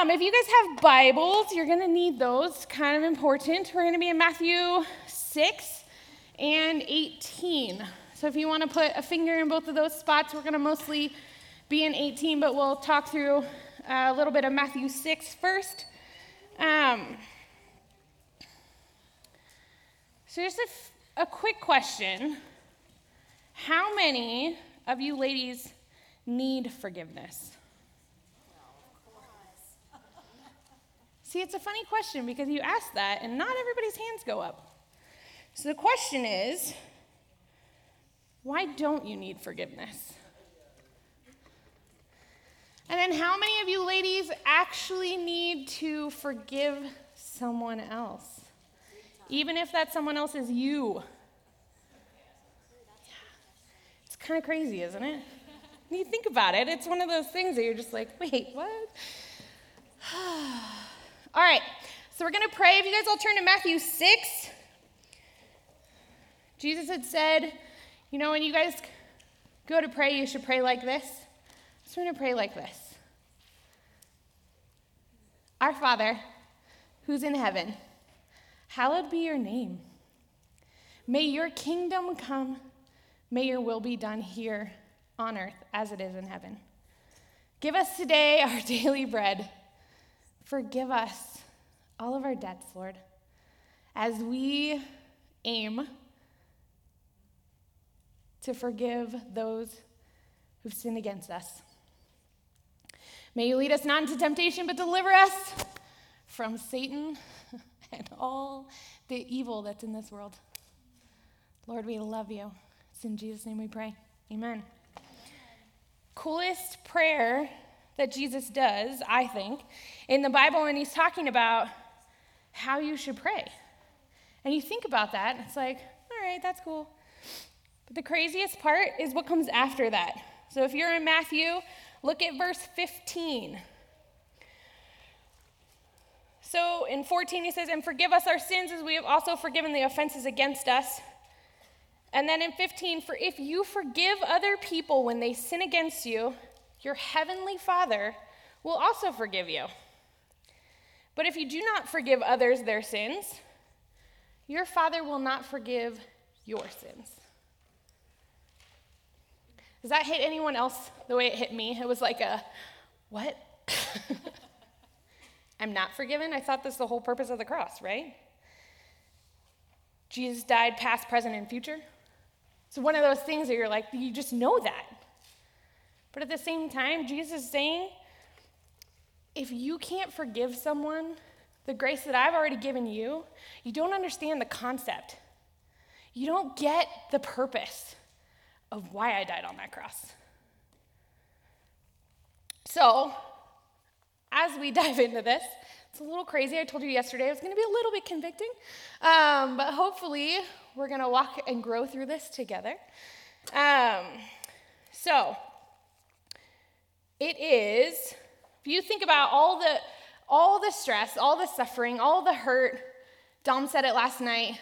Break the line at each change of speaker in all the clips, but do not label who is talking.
If you guys have Bibles, you're going to need those. Kind of important. We're going to be in Matthew 6 and 18. So if you want to put a finger in both of those spots, we're going to mostly be in 18, but we'll talk through a little bit of Matthew 6 first. So just a quick question. How many of you ladies need forgiveness? See, it's a funny question because you ask that and not everybody's hands go up. So the question is, why don't you need forgiveness? And then how many of you ladies actually need to forgive someone else? Even if that someone else is you. Yeah. It's kind of crazy, isn't it? When you think about it, it's one of those things that you're just like, wait, what? All right, so we're going to pray. If you guys all turn to Matthew 6, Jesus had said, when you guys go to pray, you should pray like this. So we're going to pray like this. Our Father, who's in heaven, hallowed be your name. May your kingdom come. May your will be done here on earth as it is in heaven. Give us today our daily bread. Forgive us all of our debts, Lord, as we aim to forgive those who've sinned against us. May you lead us not into temptation, but deliver us from Satan and all the evil that's in this world. Lord, we love you. It's in Jesus' name we pray. Amen. Coolest prayer that Jesus does, I think, in the Bible when he's talking about how you should pray. And you think about that, and it's like, all right, that's cool. But the craziest part is what comes after that. So if you're in Matthew, look at verse 15. So in 14 he says, and forgive us our sins as we have also forgiven the offenses against us. And then in 15, for if you forgive other people when they sin against you, your heavenly Father will also forgive you. But if you do not forgive others their sins, your Father will not forgive your sins. Does that hit anyone else the way it hit me? It was like a, what? I'm not forgiven? I thought that's the whole purpose of the cross, right? Jesus died past, present, and future. So one of those things that you're like, you just know that. But at the same time, Jesus is saying, if you can't forgive someone the grace that I've already given you, you don't understand the concept. You don't get the purpose of why I died on that cross. So, as we dive into this, it's a little crazy. I told you yesterday it was going to be a little bit convicting, but hopefully we're going to walk and grow through this together. So, it is, if you think about all the stress, all the suffering, all the hurt, Dom said it last night,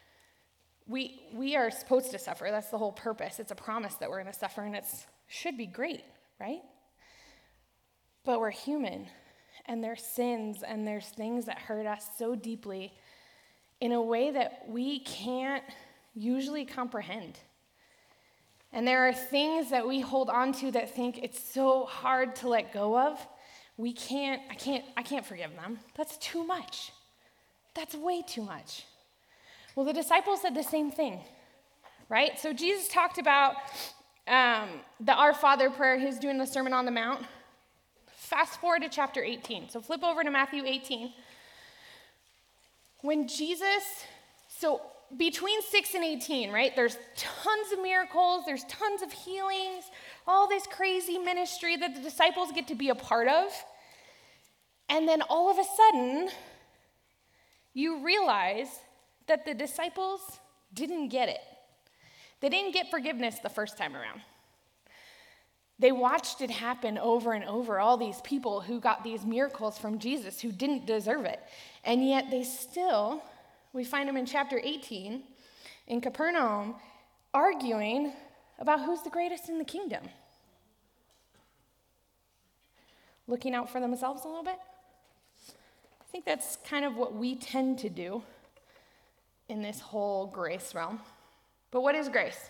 we are supposed to suffer. That's the whole purpose. It's a promise that we're going to suffer, and it should be great, right? But we're human, and there's sins, and there's things that hurt us so deeply in a way that we can't usually comprehend. And there are things that we hold on to that think it's so hard to let go of. I can't forgive them. That's too much. That's way too much. Well, the disciples said the same thing, right? So Jesus talked about the Our Father prayer. He's doing the Sermon on the Mount. Fast forward to chapter 18. So flip over to Matthew 18. When so between 6 and 18, right, there's tons of miracles, there's tons of healings, all this crazy ministry that the disciples get to be a part of. And then all of a sudden, you realize that the disciples didn't get it. They didn't get forgiveness the first time around. They watched it happen over and over, all these people who got these miracles from Jesus who didn't deserve it. And yet we find them in chapter 18 in Capernaum arguing about who's the greatest in the kingdom. Looking out for themselves a little bit? think that's kind of what we tend to do in this whole grace realm. But what is grace?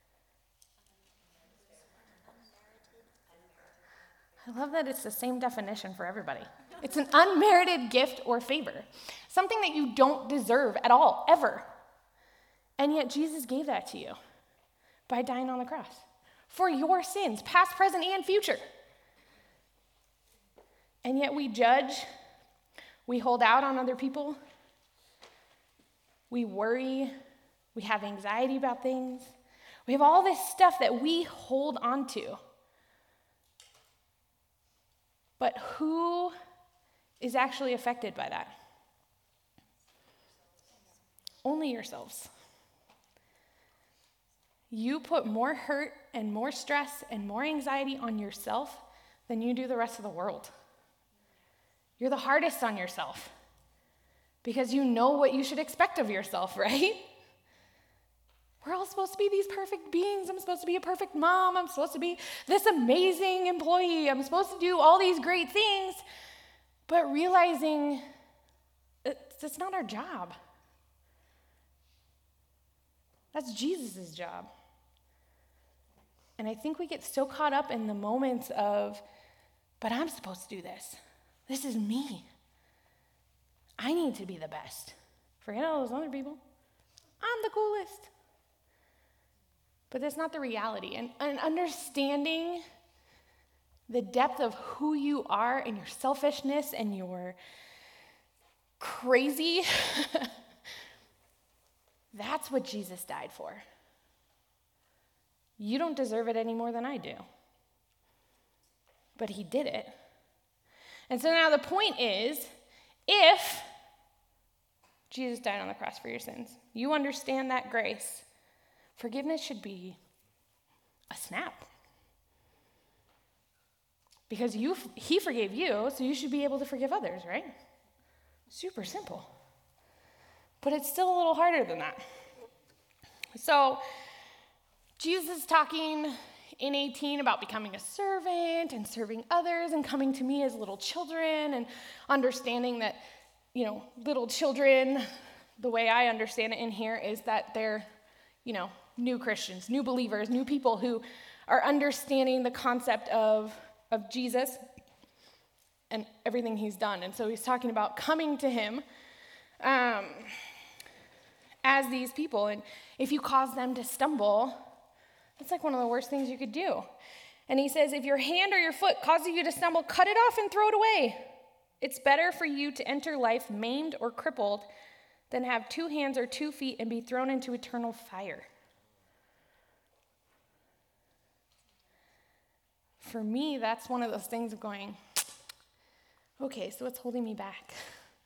I love that it's the same definition for everybody. It's an unmerited gift or favor, something that you don't deserve at all, ever. And yet Jesus gave that to you by dying on the cross for your sins, past, present, and future. And yet we judge, we hold out on other people, we worry, we have anxiety about things. We have all this stuff that we hold on to. But who is actually affected by that? Only yourselves. You put more hurt and more stress and more anxiety on yourself than you do the rest of the world. You're the hardest on yourself because you know what you should expect of yourself, right? We're all supposed to be these perfect beings. I'm supposed to be a perfect mom. I'm supposed to be this amazing employee. I'm supposed to do all these great things. But realizing it's not our job. That's Jesus' job. And I think we get so caught up in the moments of, but I'm supposed to do this. This is me. I need to be the best. Forget all those other people. I'm the coolest. But that's not the reality. And understanding the depth of who you are and your selfishness and your crazy, that's what Jesus died for. You don't deserve it any more than I do. But he did it. And so now the point is, if Jesus died on the cross for your sins, you understand that grace, forgiveness should be a snap. Because he forgave you, so you should be able to forgive others, right? Super simple. But it's still a little harder than that. So Jesus is talking in 18 about becoming a servant and serving others and coming to me as little children and understanding that, little children, the way I understand it in here is that they're, new Christians, new believers, new people who are understanding the concept of Jesus and everything he's done. And so he's talking about coming to him as these people. And if you cause them to stumble, that's like one of the worst things you could do. And he says, if your hand or your foot causes you to stumble, cut it off and throw it away. It's better for you to enter life maimed or crippled than have 2 hands or 2 feet and be thrown into eternal fire. For me, that's one of those things of going, okay, so what's holding me back?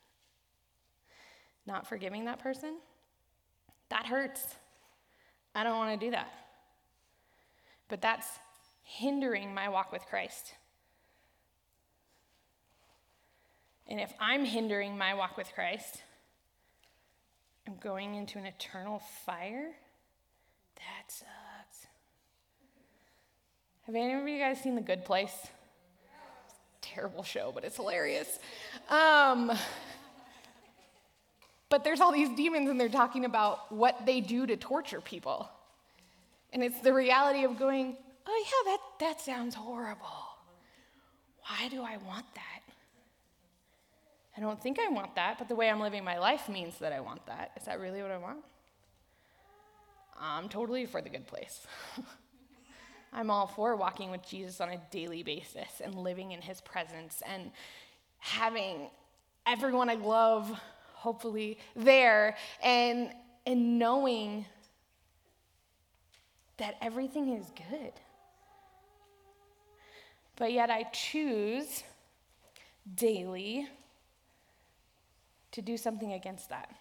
Not forgiving that person? That hurts. I don't want to do that. But that's hindering my walk with Christ. And if I'm hindering my walk with Christ, I'm going into an eternal fire? That sucks. Have any of you guys seen The Good Place? It's a terrible show, but it's hilarious. But there's all these demons, and they're talking about what they do to torture people. And it's the reality of going, oh yeah, that sounds horrible. Why do I want that? I don't think I want that, but the way I'm living my life means that I want that. Is that really what I want? I'm totally for The Good Place. I'm all for walking with Jesus on a daily basis and living in his presence and having everyone I love, hopefully, there and knowing that everything is good. But yet I choose daily to do something against that.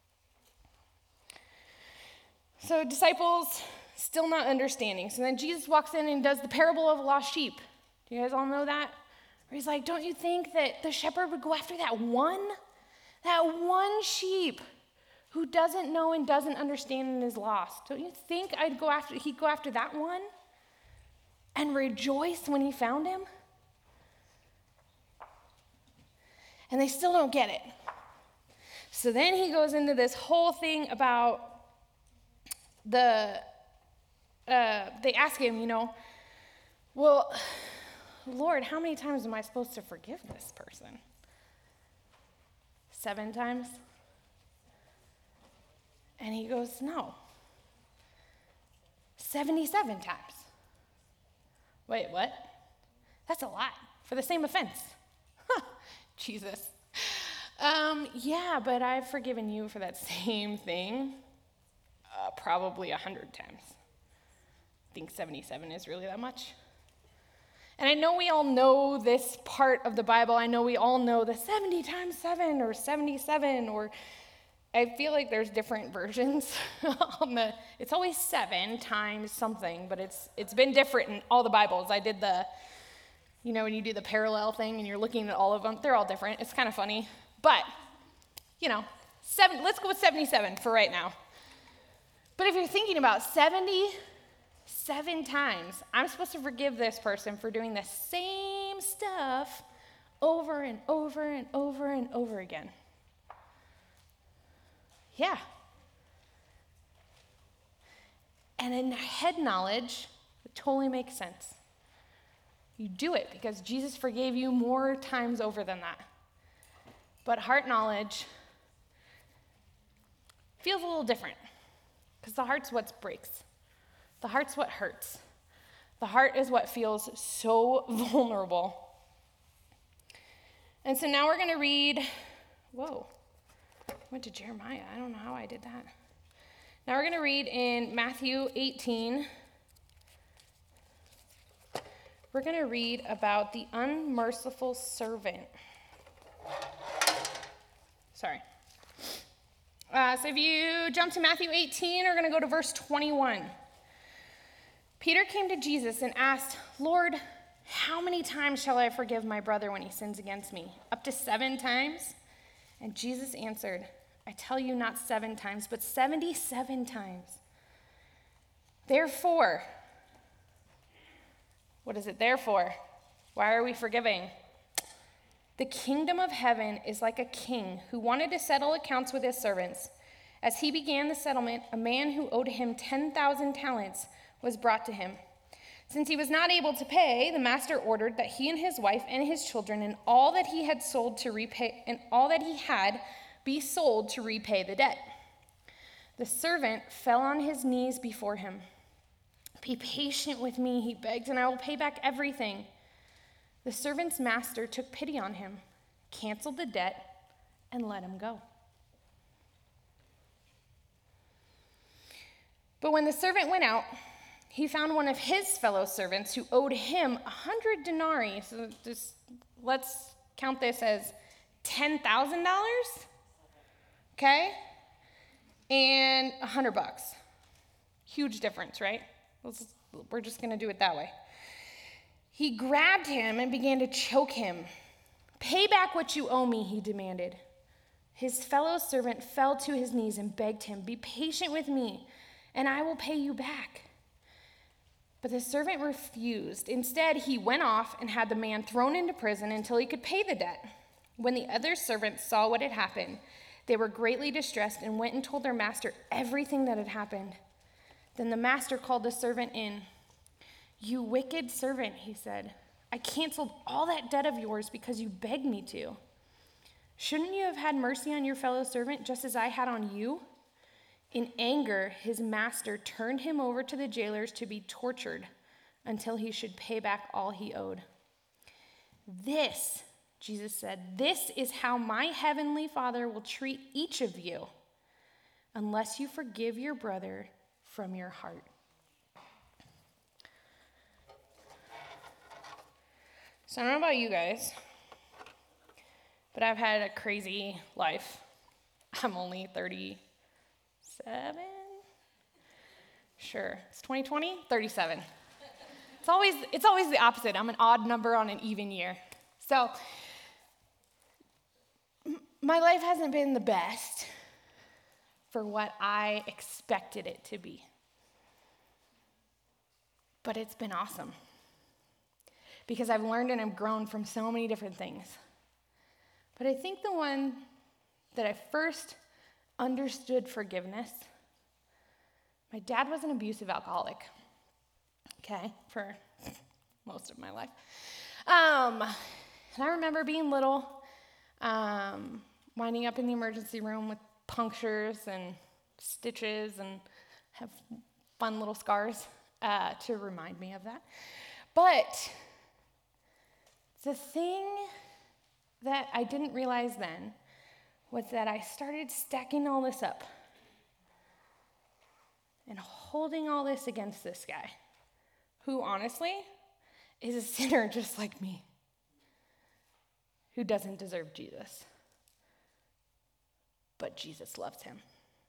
So disciples still not understanding. So then Jesus walks in and does the parable of the lost sheep. Do you guys all know that? Where he's like, don't you think that the shepherd would go after that one sheep who doesn't know and doesn't understand and is lost? Don't you think he'd go after that one and rejoice when he found him? And they still don't get it. So then he goes into this whole thing about they ask him, well, Lord, how many times am I supposed to forgive this person? 7 times? And he goes, no. 77 times. Wait, what? That's a lot for the same offense. Jesus. Yeah, but I've forgiven you for that same thing probably 100 times. I think 77 is really that much. And I know we all know this part of the Bible. I know we all know the 70 times 7 or 77, or I feel like there's different versions it's always 7 times something, but it's been different in all the Bibles. I did when you do the parallel thing and you're looking at all of them, they're all different. It's kind of funny. But, let's go with 77 for right now. But if you're thinking about 77 times, I'm supposed to forgive this person for doing the same stuff over and over and over and over again. Yeah. And in head knowledge, it totally makes sense. You do it because Jesus forgave you more times over than that. But heart knowledge feels a little different because the heart's what breaks. The heart's what hurts. The heart is what feels so vulnerable. And so now we're going to read, went to Jeremiah. I don't know how I did that. Now we're going to read in Matthew 18. We're going to read about the unmerciful servant. Sorry. So if you jump to Matthew 18, we're going to go to verse 21. Peter came to Jesus and asked, Lord, how many times shall I forgive my brother when he sins against me? Up to 7 times? And Jesus answered, I tell you not 7 times, but 77 times. Therefore, what is it there for? Why are we forgiving? The kingdom of heaven is like a king who wanted to settle accounts with his servants. As he began the settlement, a man who owed him 10,000 talents was brought to him. Since he was not able to pay, the master ordered that he and his wife and his children and all that he had sold to repay and all that he had be sold to repay the debt. The servant fell on his knees before him. Be patient with me, he begged, and I will pay back everything. The servant's master took pity on him, canceled the debt, and let him go. But when the servant went out, he found one of his fellow servants who owed him 100 denarii. So let's count this as $10,000, okay? And $100. Huge difference, right? We're just going to do it that way. He grabbed him and began to choke him. Pay back what you owe me, he demanded. His fellow servant fell to his knees and begged him, be patient with me, and I will pay you back. But the servant refused. Instead, he went off and had the man thrown into prison until he could pay the debt. When the other servants saw what had happened, they were greatly distressed and went and told their master everything that had happened. Then the master called the servant in. You wicked servant, he said. I canceled all that debt of yours because you begged me to. Shouldn't you have had mercy on your fellow servant just as I had on you? In anger, his master turned him over to the jailers to be tortured until he should pay back all he owed. This, Jesus said, this is how my heavenly Father will treat each of you unless you forgive your brother from your heart. So I don't know about you guys, but I've had a crazy life. I'm only 37? Sure. It's 2020? 37. It's always the opposite. I'm an odd number on an even year. So my life hasn't been the best for what I expected it to be. But it's been awesome. Because I've learned and I've grown from so many different things. But I think the one that I first understood forgiveness, my dad was an abusive alcoholic, okay, for most of my life. And I remember being little, winding up in the emergency room with punctures and stitches and have fun little scars to remind me of that. But the thing that I didn't realize then was that I started stacking all this up and holding all this against this guy, who honestly is a sinner just like me, who doesn't deserve Jesus. But Jesus loves him.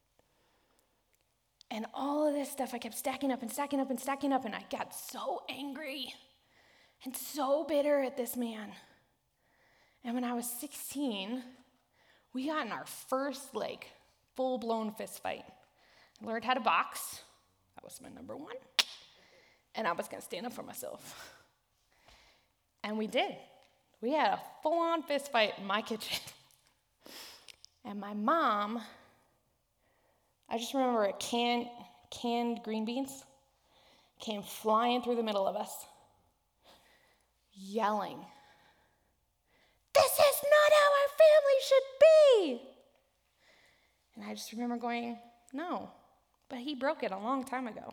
And all of this stuff I kept stacking up and stacking up and stacking up, and I got so angry and so bitter at this man. And when I was 16, we got in our first, full-blown fist fight. I learned how to box. That was my number one. And I was going to stand up for myself. And we did. We had a full-on fist fight in my kitchen. And my mom, I just remember a canned green beans came flying through the middle of us, yelling, "This is not how our family should be!" And I just remember going, "No, but he broke it a long time ago.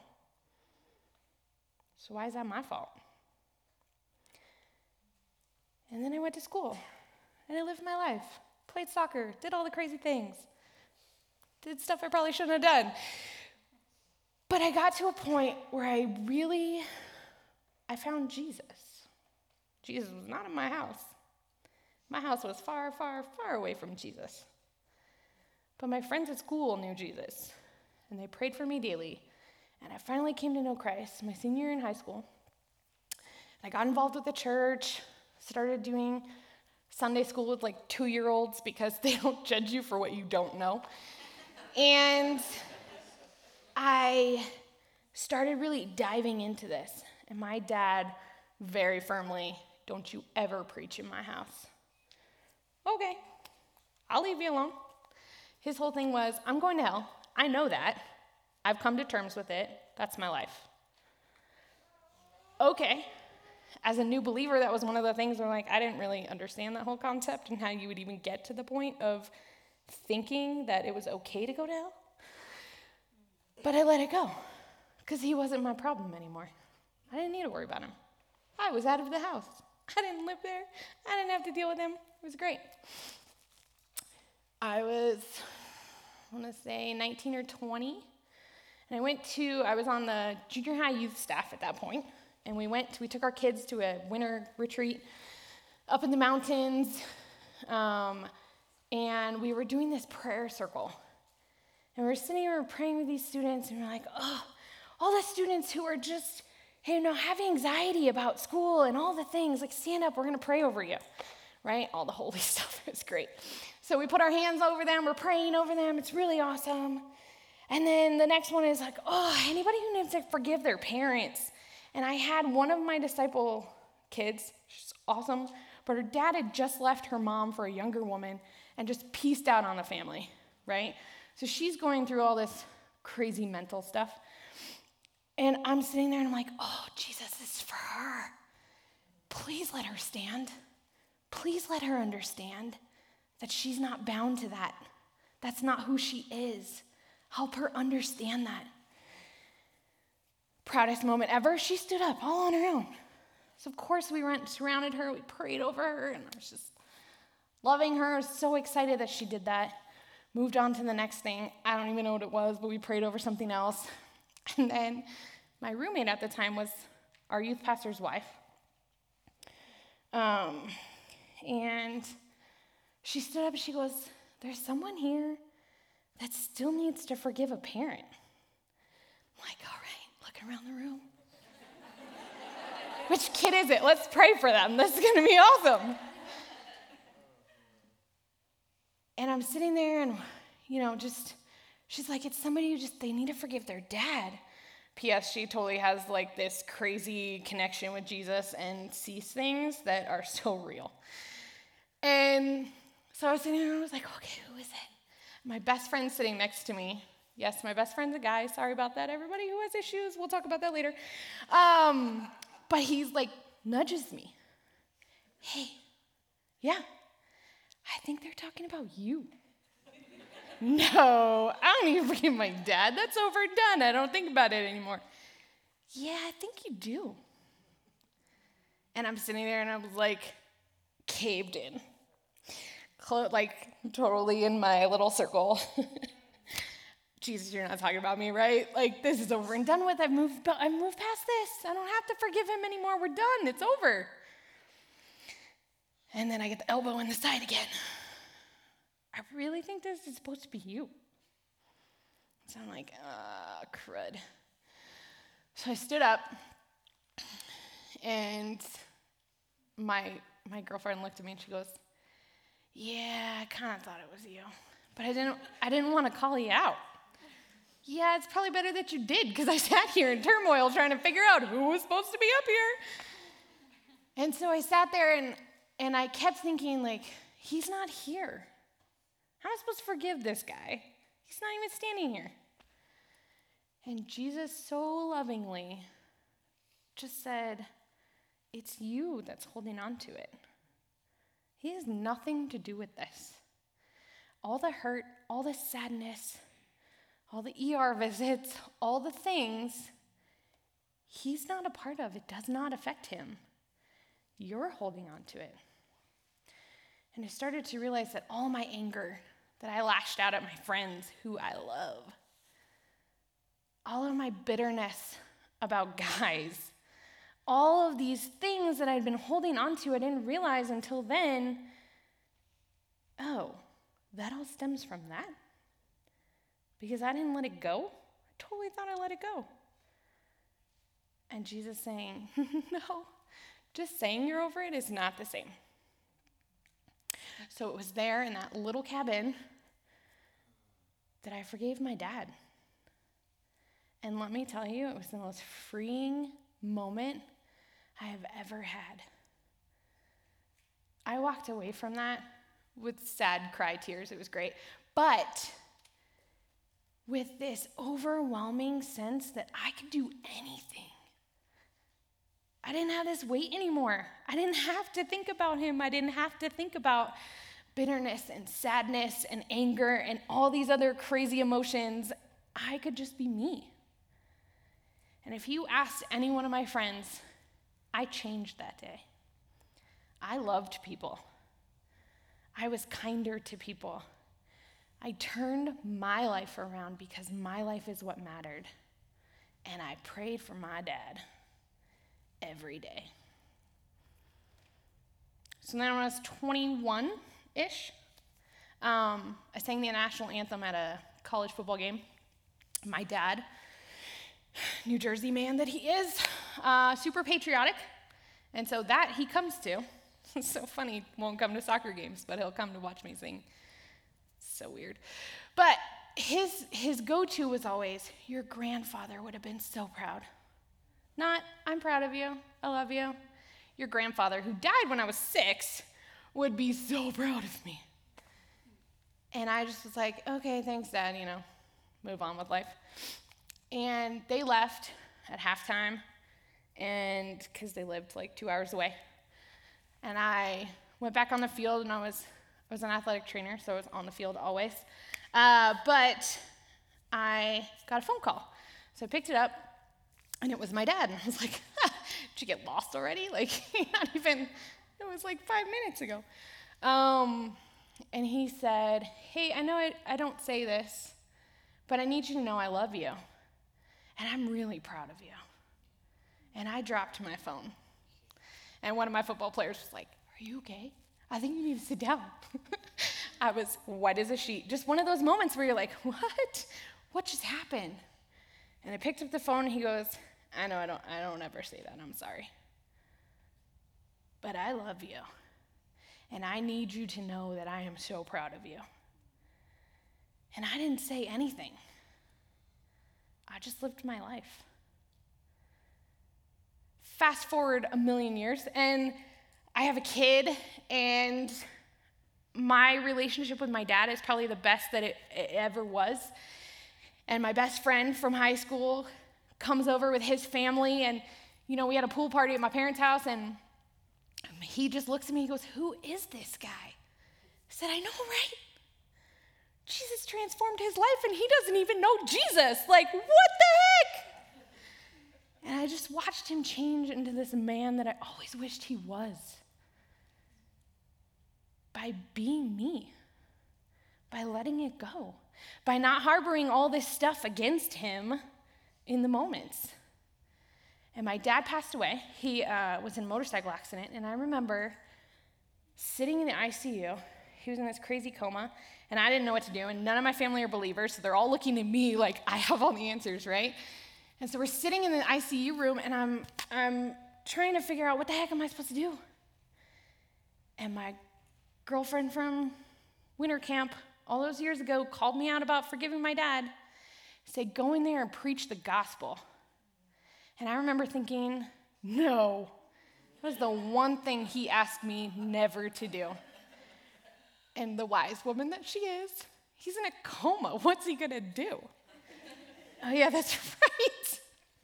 So why is that my fault?" And then I went to school, and I lived my life, played soccer, did all the crazy things, did stuff I probably shouldn't have done. But I got to a point where I found Jesus. Jesus was not in my house. My house was far, far, far away from Jesus. But my friends at school knew Jesus, and they prayed for me daily. And I finally came to know Christ my senior year in high school. I got involved with the church, started doing Sunday school with 2-year-olds because they don't judge you for what you don't know. And I started really diving into this. And my dad very firmly, "Don't you ever preach in my house." Okay, I'll leave you alone. His whole thing was, "I'm going to hell. I know that. I've come to terms with it. That's my life." Okay. As a new believer, that was one of the things where I didn't really understand that whole concept and how you would even get to the point of thinking that it was okay to go to hell. But I let it go because he wasn't my problem anymore. I didn't need to worry about him. I was out of the house. I didn't live there. I didn't have to deal with him. It was great. I was, 19 or 20. And I was on the junior high youth staff at that point. And we took our kids to a winter retreat up in the mountains. And we were doing this prayer circle. And we were sitting here praying with these students, and we're like, "Oh, all the students who are just, have anxiety about school and all the things, stand up, we're going to pray over you," right? All the holy stuff. It was great. So we put our hands over them, we're praying over them, it's really awesome. And then the next one is anybody who needs to forgive their parents. And I had one of my disciple kids, she's awesome, but her dad had just left her mom for a younger woman and just pieced out on the family, right? So she's going through all this crazy mental stuff. And I'm sitting there and I'm like, "Oh, Jesus, this is for her. Please let her stand. Please let her understand that she's not bound to that. That's not who she is. Help her understand that." Proudest moment ever, she stood up all on her own. So of course we surrounded her, we prayed over her, and I was just loving her. I was so excited that she did that. Moved on to the next thing. I don't even know what it was, but we prayed over something else. And then my roommate at the time was our youth pastor's wife. And she stood up and she goes, "There's someone here that still needs to forgive a parent." I'm like, "All right," looking around the room. "Which kid is it? Let's pray for them. This is going to be awesome." And I'm sitting there and, she's like, "It's somebody who they need to forgive their dad." P.S. She totally has this crazy connection with Jesus and sees things that are so real. And So I was sitting there and I was like, okay, who is it? My best friend's sitting next to me. Yes, my best friend's a guy. Sorry about that, everybody who has issues. We'll talk about that later. But he's like, nudges me. Hey, yeah, I think they're talking about you. No, I don't even forgive my dad. That's overdone. I don't think about it anymore. Yeah, I think you do. And I'm sitting there and I was like, caved in. Like, totally in my little circle. Jesus, you're not talking about me, right? Like, this is over and done with. I've moved past this. I don't have to forgive him anymore. We're done. It's over. And then I get the elbow in the side again. I really think this is supposed to be you. So I'm like, crud. So I stood up, and my girlfriend looked at me and she goes, yeah, I kind of thought it was you, but I didn't want to call you out. Yeah, it's probably better that you did, because I sat here in turmoil trying to figure out who was supposed to be up here. And so I sat there and I kept thinking, like, he's not here. How am I supposed to forgive this guy? He's not even standing here. And Jesus so lovingly just said, it's you that's holding on to it. He has nothing to do with this. All the hurt, all the sadness, all the ER visits, all the things, he's not a part of. It does not affect him. You're holding on to it. And I started to realize that all my anger that I lashed out at my friends who I love, all of my bitterness about guys, all of these things that I'd been holding on to, I didn't realize until then, oh, that all stems from that? Because I didn't let it go? I totally thought I let it go. And Jesus saying, no, just saying you're over it is not the same. So it was there in that little cabin that I forgave my dad. And let me tell you, it was the most freeing moment I have ever had. I walked away from that with sad cry tears. It was great. But with this overwhelming sense that I could do anything. I didn't have this weight anymore. I didn't have to think about him. I didn't have to think about bitterness and sadness and anger and all these other crazy emotions. I could just be me. And if you asked any one of my friends, I changed that day. I loved people. I was kinder to people. I turned my life around because my life is what mattered. And I prayed for my dad every day. So then when I was 21-ish, I sang the national anthem at a college football game. My dad, New Jersey man that he is, super patriotic. And so that he comes to. It's so funny, he won't come to soccer games, but he'll come to watch me sing. So weird. But his go-to was always, your grandfather would have been so proud. Not, I'm proud of you, I love you. Your grandfather, who died when I was 6, would be so proud of me. And I just was like, okay, thanks, Dad, move on with life. And they left at halftime, and because they lived like 2 hours away. And I went back on the field, and I was an athletic trainer, so I was on the field always. But I got a phone call. So I picked it up, and it was my dad. And I was like, did you get lost already? Like, not even, it was like 5 minutes ago. And he said, hey, I know I don't say this, but I need you to know I love you. And I'm really proud of you. And I dropped my phone. And one of my football players was like, are you okay? I think you need to sit down. I was white as a sheet. Just one of those moments where you're like, what? What just happened? And I picked up the phone and he goes, I know I don't ever say that. I'm sorry. But I love you. And I need you to know that I am so proud of you. And I didn't say anything. I just lived my life. Fast forward a million years, and I have a kid, and my relationship with my dad is probably the best that it ever was. And my best friend from high school comes over with his family, and, we had a pool party at my parents' house, and he just looks at me, he goes, "Who is this guy?" I said, "I know, right? Jesus transformed his life, and he doesn't even know Jesus. Like, what the heck?" And I just watched him change into this man that I always wished he was. By being me, by letting it go, by not harboring all this stuff against him in the moments. And my dad passed away. He was in a motorcycle accident, and I remember sitting in the ICU. He was in this crazy coma, and I didn't know what to do, and none of my family are believers, so they're all looking at me like I have all the answers, right? And so we're sitting in the ICU room, and I'm trying to figure out what the heck am I supposed to do? And my girlfriend from winter camp all those years ago called me out about forgiving my dad, said, "Go in there and preach the gospel." And I remember thinking, no, that was the one thing he asked me never to do. And the wise woman that she is, he's in a coma. What's he gonna do? Oh yeah, that's right.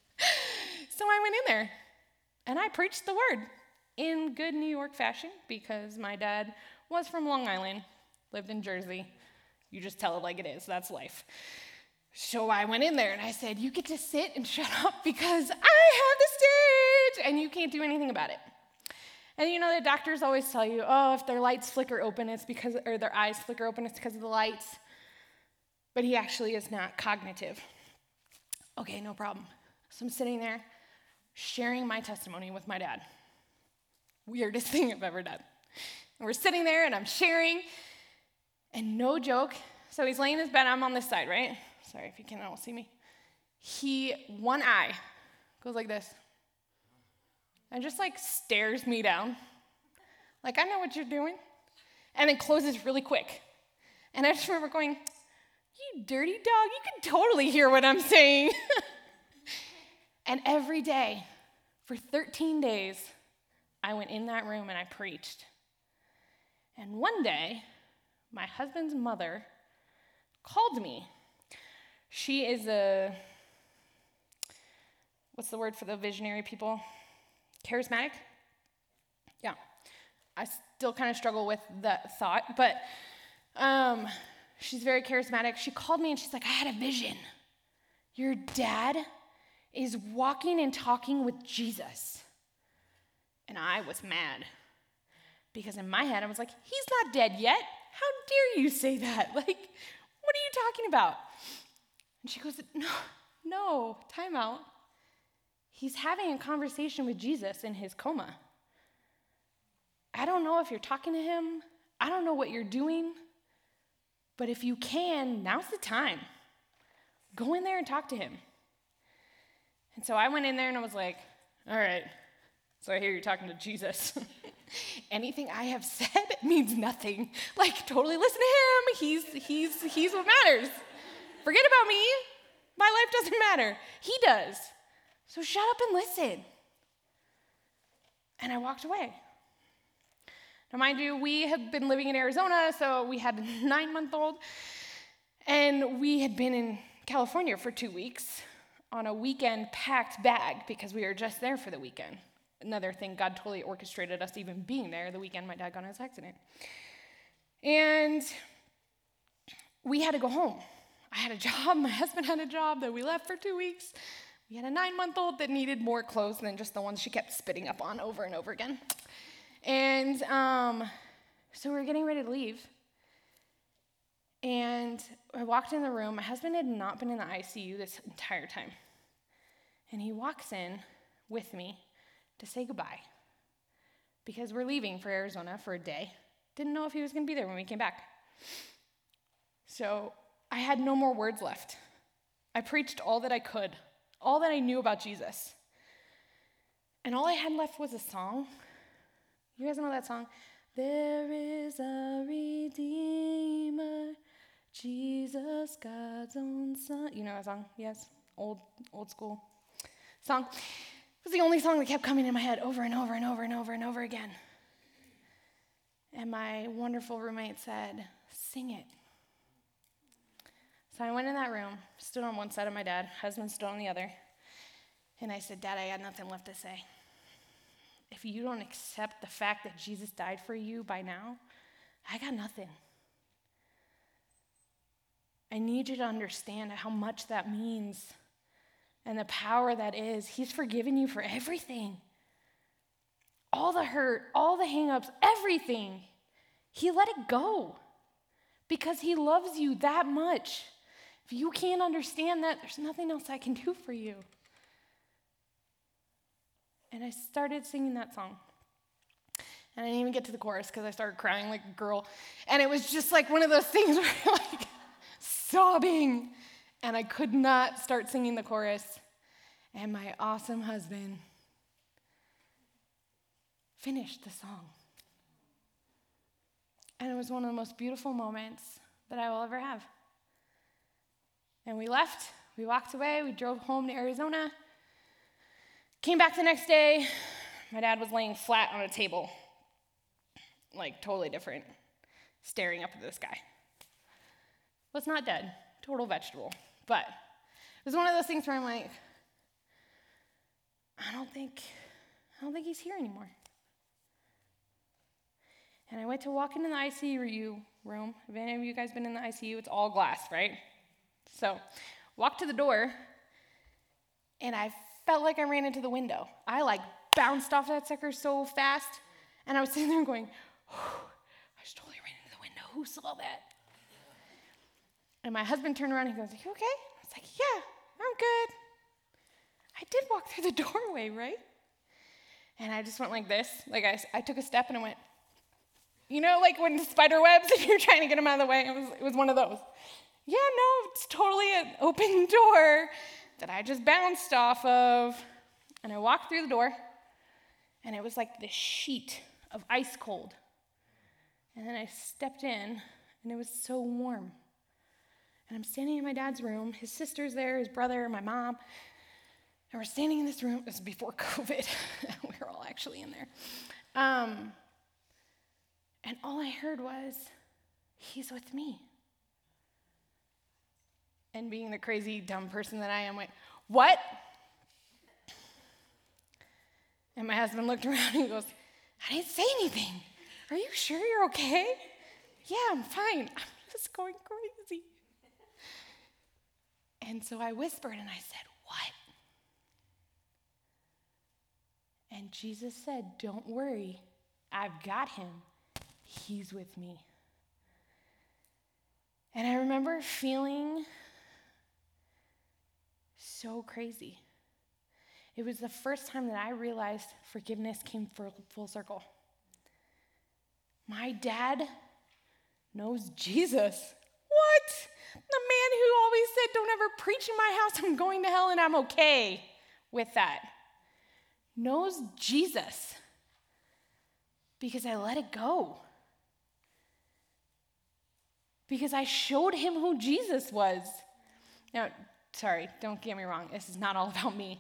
So I went in there and I preached the word in good New York fashion because my dad was from Long Island, lived in Jersey. You just tell it like it is, that's life. So I went in there and I said, "You get to sit and shut up because I have the stage and you can't do anything about it." And the doctors always tell you, oh, if their lights flicker open, or their eyes flicker open, it's because of the lights. But he actually is not cognitive. Okay, no problem. So I'm sitting there sharing my testimony with my dad. Weirdest thing I've ever done. And we're sitting there and I'm sharing, and no joke, so he's laying in his bed, I'm on this side, right? Sorry if you cannot see me. One eye goes like this, and just stares me down. Like, I know what you're doing. And then closes really quick. And I just remember going, "You dirty dog, you can totally hear what I'm saying." And every day, for 13 days, I went in that room and I preached. And one day, my husband's mother called me. She is what's the word for the visionary people? Charismatic? Yeah. I still kind of struggle with that thought, but she's very charismatic. She called me and she's like, "I had a vision. Your dad is walking and talking with Jesus." And I was mad because in my head I was like, "He's not dead yet. How dare you say that? Like, what are you talking about?" And she goes, No, time out. He's having a conversation with Jesus in his coma. I don't know if you're talking to him. I don't know what you're doing. But if you can, now's the time. Go in there and talk to him. And so I went in there and I was like, "All right, so I hear you're talking to Jesus." Anything I have said means nothing. Totally listen to him. He's what matters. Forget about me. My life doesn't matter. He does. So shut up and listen. And I walked away. Now, mind you, we had been living in Arizona, so we had a 9-month-old, and we had been in California for 2 weeks on a weekend packed bag because we were just there for the weekend. Another thing, God totally orchestrated us even being there the weekend my dad got in his accident. And we had to go home. I had a job, my husband had a job that we left for 2 weeks. We had a 9-month-old that needed more clothes than just the ones she kept spitting up on over and over again. And so we were getting ready to leave. And I walked in the room. My husband had not been in the ICU this entire time. And he walks in with me to say goodbye because we're leaving for Arizona for a day. Didn't know if he was going to be there when we came back. So I had no more words left. I preached all that I could, all that I knew about Jesus. And all I had left was a song. You guys know that song? There is a Redeemer, Jesus, God's own Son. You know that song? Yes? Old school song. It was the only song that kept coming in my head over and over and over and over and over again. And my wonderful roommate said, sing it. So I went in that room, stood on one side of my dad, husband stood on the other, and I said, Dad, I got nothing left to say. If you don't accept the fact that Jesus died for you by now, I got nothing. I need you to understand how much that means and the power that is. He's forgiven you for everything. All the hurt, all the hang-ups, everything. He let it go because he loves you that much. If you can't understand that, there's nothing else I can do for you. And I started singing that song. And I didn't even get to the chorus because I started crying like a girl. And it was just like one of those things where you're like sobbing. And I could not start singing the chorus. And my awesome husband finished the song. And it was one of the most beautiful moments that I will ever have. And we left, we walked away, we drove home to Arizona. Came back the next day, my dad was laying flat on a table, like totally different, staring up at the sky. Was not dead, total vegetable, but it was one of those things where I'm like, I don't think he's here anymore. And I went to walk into the ICU room. Have any of you guys been in the ICU? It's all glass, right? So, walked to the door, and I felt like I ran into the window. I bounced off that sucker so fast, and I was sitting there going, I just totally ran into the window. Who saw that? And my husband turned around and he goes, you okay? I was like, yeah, I'm good. I did walk through the doorway, right? And I just went like this. Like I took a step and I went, you know, like when the spider webs and you're trying to get them out of the way? It was one of those. Yeah, no, it's totally an open door that I just bounced off of. And I walked through the door, and it was like this sheet of ice cold. And then I stepped in, and it was so warm. And I'm standing in my dad's room. His sister's there, his brother, my mom. And we're standing in this room. This is before COVID. We were all actually in there. And all I heard was, he's with me. And being the crazy, dumb person that I am, went, what? And my husband looked around and he goes, I didn't say anything. Are you sure you're okay? Yeah, I'm fine. I'm just going crazy. And so I whispered and I said, what? And Jesus said, don't worry. I've got him. He's with me. And I remember feeling so crazy. It was the first time that I realized forgiveness came full circle. My dad knows Jesus. What? The man who always said, don't ever preach in my house, I'm going to hell and I'm okay with that, knows Jesus because I let it go. Because I showed him who Jesus was. Now, sorry, don't get me wrong. This is not all about me.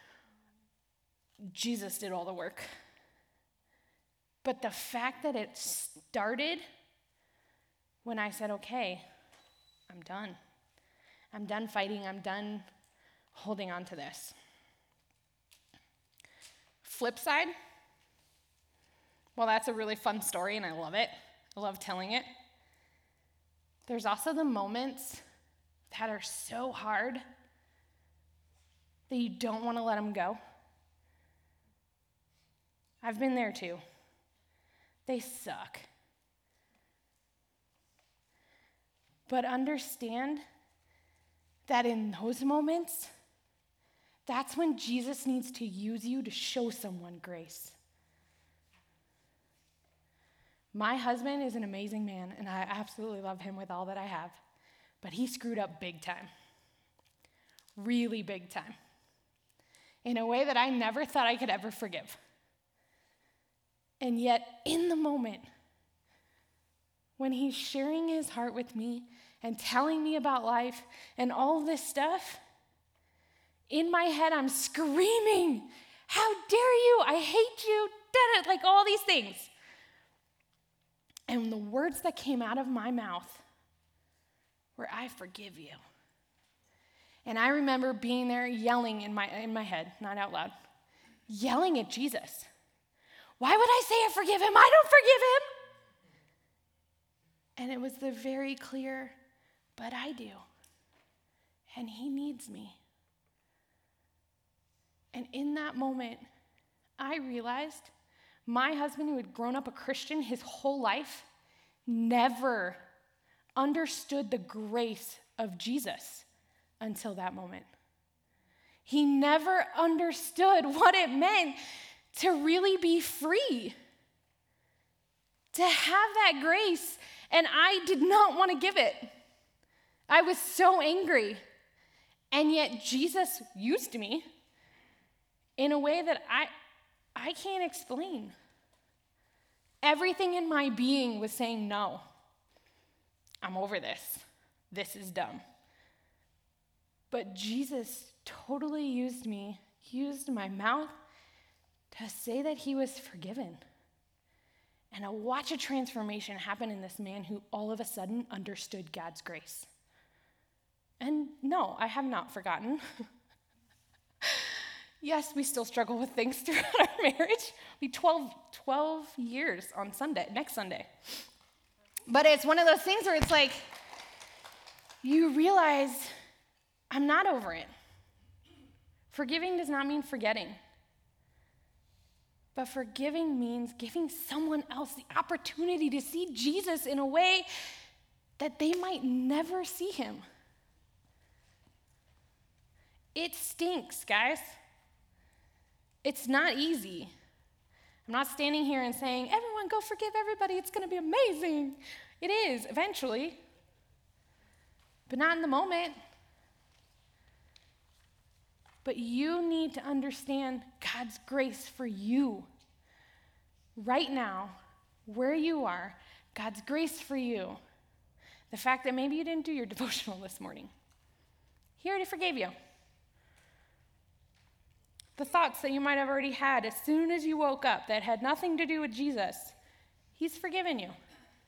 Jesus did all the work. But the fact that it started when I said, okay, I'm done. I'm done fighting. I'm done holding on to this. Flip side, well, that's a really fun story, and I love it. I love telling it. There's also the moments that are so hard that you don't want to let them go. I've been there too. They suck. But understand that in those moments, that's when Jesus needs to use you to show someone grace. My husband is an amazing man, and I absolutely love him with all that I have. But he screwed up big time. Really big time. In a way that I never thought I could ever forgive. And yet, in the moment, when he's sharing his heart with me and telling me about life and all this stuff, in my head, I'm screaming, how dare you? I hate you, like all these things. And the words that came out of my mouth were, I forgive you. And I remember being there yelling in my head, not out loud, yelling at Jesus. Why would I say I forgive him? I don't forgive him. And it was the very clear, but I do. And he needs me. And in that moment, I realized my husband, who had grown up a Christian his whole life, never understood the grace of Jesus until that moment. He never understood what it meant to really be free, to have that grace, and I did not want to give it. I was so angry, and yet Jesus used me in a way that I can't explain. Everything in my being was saying, no, I'm over this. This is dumb. But Jesus totally used me, used my mouth to say that he was forgiven. And I watched a transformation happen in this man who all of a sudden understood God's grace. And no, I have not forgotten. Yes, we still struggle with things throughout our marriage. We 12 years on Sunday, next Sunday. But it's one of those things where it's like, you realize I'm not over it. Forgiving does not mean forgetting. But forgiving means giving someone else the opportunity to see Jesus in a way that they might never see him. It stinks, guys. It's not easy. I'm not standing here and saying, everyone go forgive everybody, it's going to be amazing. It is, eventually. But not in the moment. But you need to understand God's grace for you. Right now, where you are, God's grace for you. The fact that maybe you didn't do your devotional this morning. He already forgave you. The thoughts that you might have already had as soon as you woke up that had nothing to do with Jesus, he's forgiven you.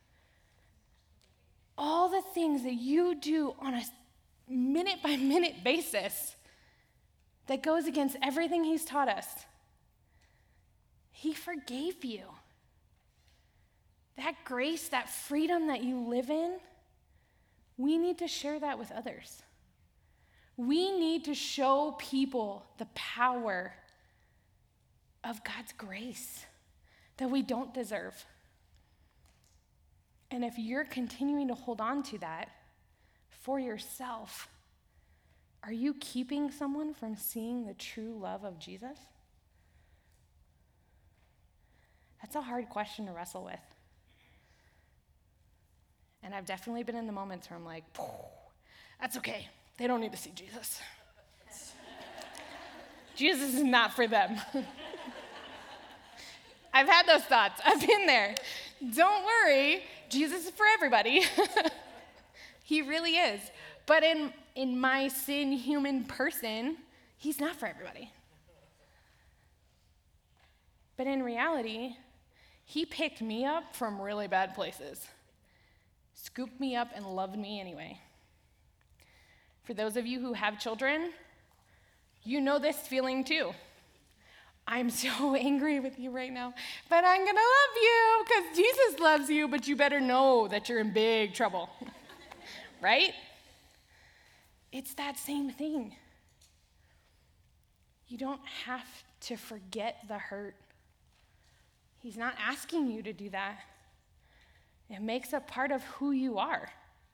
All the things that you do on a minute-by-minute basis that goes against everything he's taught us, he forgave you. That grace, that freedom that you live in, we need to share that with others. We need to show people the power of God's grace that we don't deserve. And if you're continuing to hold on to that for yourself, are you keeping someone from seeing the true love of Jesus? That's a hard question to wrestle with. And I've definitely been in the moments where I'm like, that's okay. They don't need to see Jesus. Jesus is not for them. I've had those thoughts. I've been there. Don't worry, Jesus is for everybody. He really is. But in my sin human person, he's not for everybody. But in reality, he picked me up from really bad places, scooped me up and loved me anyway. For those of you who have children, you know this feeling too. I'm so angry with you right now, but I'm going to love you because Jesus loves you, but you better know that you're in big trouble, right? It's that same thing. You don't have to forget the hurt. He's not asking you to do that. It makes a part of who you are.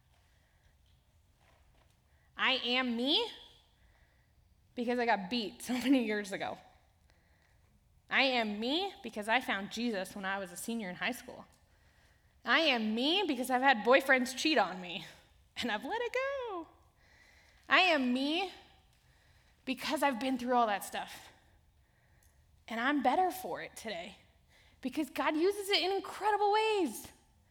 I am me because I got beat so many years ago. I am me because I found Jesus when I was a senior in high school. I am me because I've had boyfriends cheat on me, and I've let it go. I am me because I've been through all that stuff, and I'm better for it today because God uses it in incredible ways.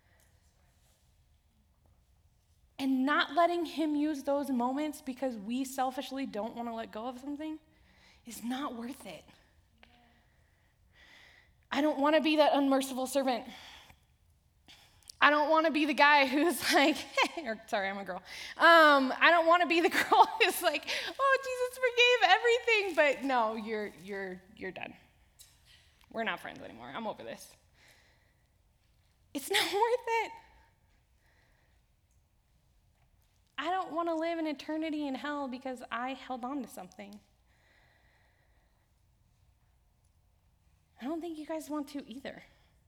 And not letting him use those moments because we selfishly don't want to let go of something is not worth it. I don't want to be that unmerciful servant. I don't want to be the guy who's like, or sorry, I'm a girl. I don't want to be the girl who's like, oh, Jesus forgave everything, but no, you're done. We're not friends anymore. I'm over this. It's not worth it. I don't want to live an eternity in hell because I held on to something. I don't think you guys want to either.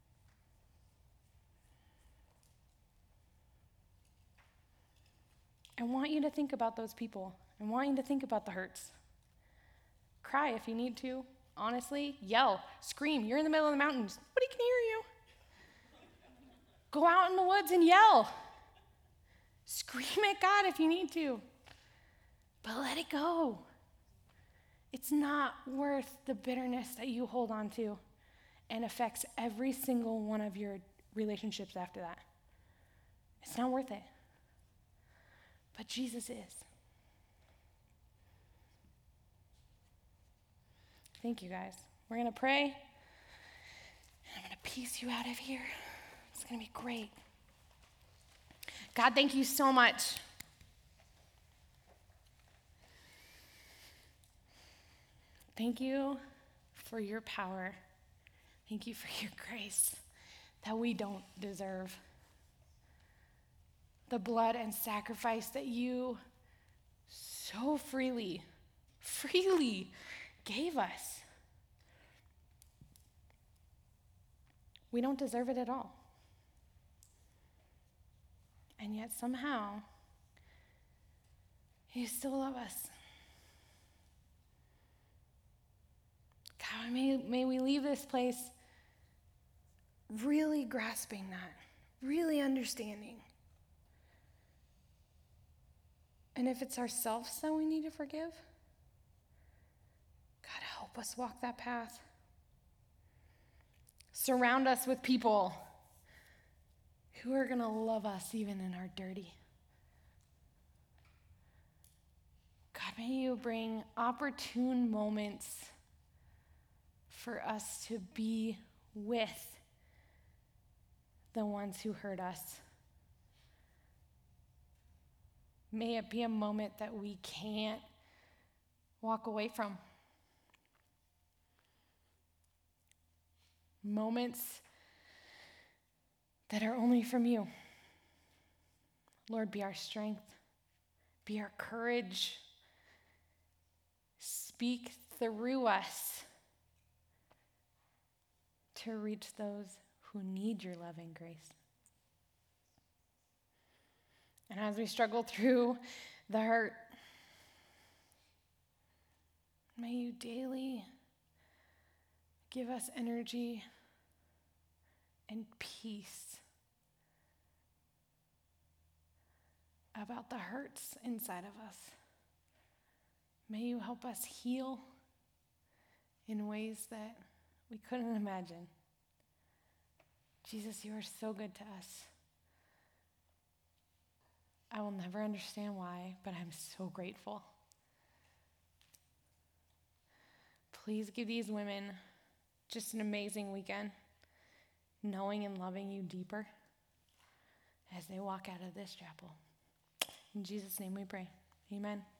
I want you to think about those people. I want you to think about the hurts. Cry if you need to. Honestly, yell, scream. You're in the middle of the mountains. Nobody can hear you. Go out in the woods and yell. Scream at God if you need to. But let it go. It's not worth the bitterness that you hold on to and affects every single one of your relationships after that. It's not worth it. But Jesus is. Thank you, guys. We're going to pray. And I'm going to peace you out of here. It's going to be great. God, thank you so much. Thank you for your power. Thank you for your grace that we don't deserve. The blood and sacrifice that you so freely gave us. We don't deserve it at all. And yet somehow, you still love us. God, may we leave this place really grasping that, really understanding. And if it's ourselves that we need to forgive, God, help us walk that path. Surround us with people who are going to love us even in our dirty. God, may you bring opportune moments for us to be with the ones who hurt us. May it be a moment that we can't walk away from. Moments that are only from you. Lord, be our strength, be our courage. Speak through us to reach those who need your love and grace. And as we struggle through the hurt, may you daily give us energy and peace about the hurts inside of us. May you help us heal in ways that we couldn't imagine. Jesus, you are so good to us. I will never understand why, but I'm so grateful. Please give these women just an amazing weekend, knowing and loving you deeper as they walk out of this chapel. In Jesus' name we pray. Amen.